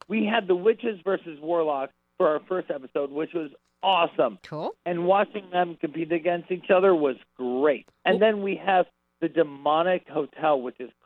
We had the witches versus warlocks for our first episode, which was awesome. Cool. And watching them compete against each other was great. And then we have the Demonic Hotel, which is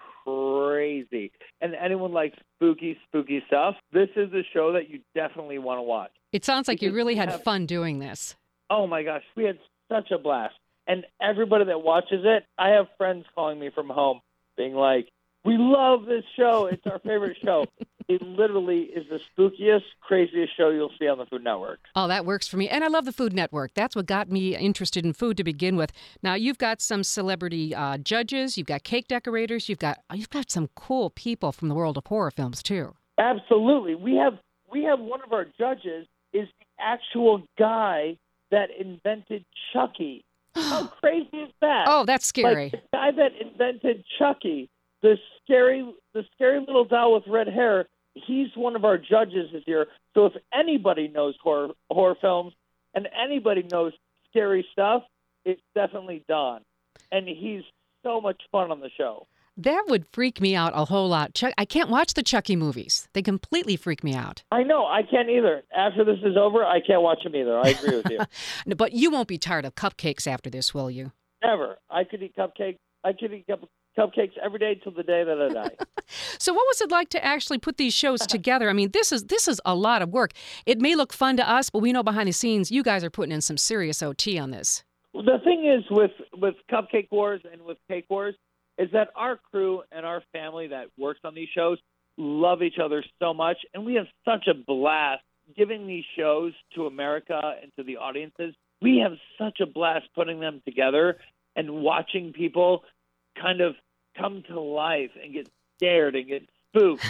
crazy. And anyone likes spooky stuff, this is a show that you definitely want to watch. It sounds like you Because really we had have- fun doing this. Oh, my gosh. We had such a blast. And everybody that watches it, I have friends calling me from home being like, we love this show. It's our favorite show. It literally is the spookiest, craziest show you'll see on the Food Network. Oh, that works for me. And I love the Food Network. That's what got me interested in food to begin with. Now, you've got some celebrity judges. You've got cake decorators. You've got some cool people from the world of horror films, too. Absolutely. We have one of our judges is the actual guy that invented Chucky. How crazy is that? Oh, that's scary. Like, the guy that invented Chucky, the scary little doll with red hair, he's one of our judges this year. So if anybody knows horror films and anybody knows scary stuff, it's definitely Don. And he's so much fun on the show. That would freak me out a whole lot. I can't watch the Chucky movies. They completely freak me out. I know. I can't either. After this is over, I can't watch them either. I agree with you. No, but you won't be tired of cupcakes after this, will you? Never. I could eat cupcakes. I could eat cupcakes every day till the day that I die. So what was it like to actually put these shows together? I mean, this is a lot of work. It may look fun to us, but we know behind the scenes you guys are putting in some serious OT on this. The thing is with Cupcake Wars and with Cake Wars is that our crew and our family that works on these shows love each other so much, and we have such a blast giving these shows to America and to the audiences. We have such a blast putting them together and watching people kind of come to life and get scared and get spooked.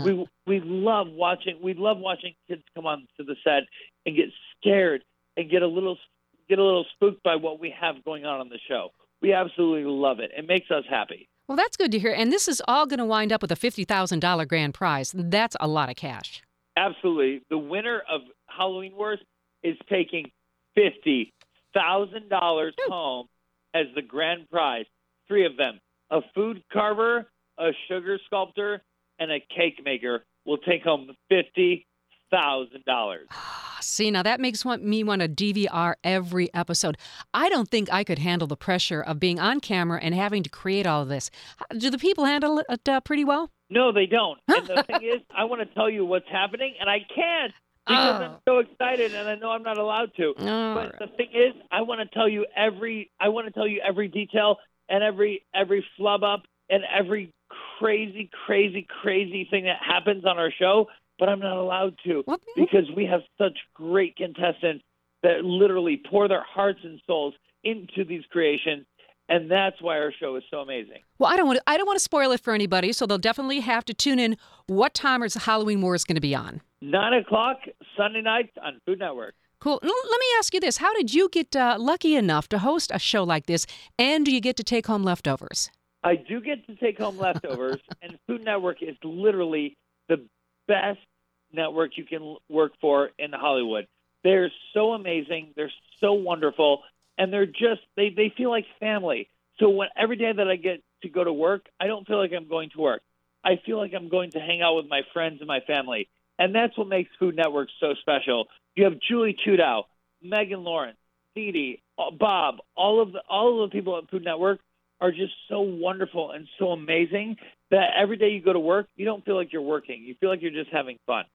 we love watching kids come on to the set and get scared and get a little spooked by what we have going on the show. We absolutely love it. It makes us happy. Well, that's good to hear. And this is all going to wind up with a $50,000 grand prize. That's a lot of cash. Absolutely. The winner of Halloween Wars is taking $50,000 home as the grand prize. 3 of them. A food carver, a sugar sculptor, and a cake maker will take home $50,000. See, now that makes me want to DVR every episode. I don't think I could handle the pressure of being on camera and having to create all of this. Do the people handle it pretty well? No, they don't. And the thing is, I want to tell you what's happening, and I can't because I'm so excited, and I know I'm not allowed to. But the thing is, I want to tell you every detail and every flub up and every crazy thing that happens on our show. But I'm not allowed to because we have such great contestants that literally pour their hearts and souls into these creations, and that's why our show is so amazing. Well, I don't want to spoil it for anybody, so they'll definitely have to tune in. What time is Halloween Wars going to be on? 9:00 Sunday nights on Food Network. Cool. Let me ask you this: how did you get lucky enough to host a show like this, and do you get to take home leftovers? I do get to take home leftovers, and Food Network is literally the best network you can work for in Hollywood. They're so amazing. They're so wonderful. And they're just, they feel like family. So every day that I get to go to work, I don't feel like I'm going to work. I feel like I'm going to hang out with my friends and my family. And that's what makes Food Network so special. You have Julie Chudow, Megan Lawrence, Dee Dee, Bob, all of the people at Food Network are just so wonderful and so amazing that every day you go to work, you don't feel like you're working. You feel like you're just having fun.